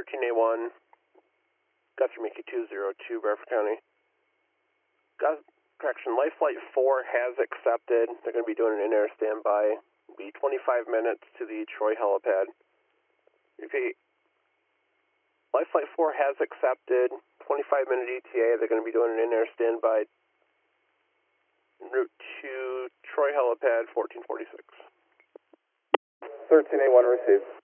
13A1, Guthrie Mickey 202, Bradford County. Correction, Life Flight 4 has accepted. They're going to be doing an in-air standby. It'll be 25 minutes to the Troy helipad. Repeat. Life Flight 4 has accepted. 25-minute ETA. They're going to be doing an in-air standby en route to Troy helipad 1446. 13A1 received.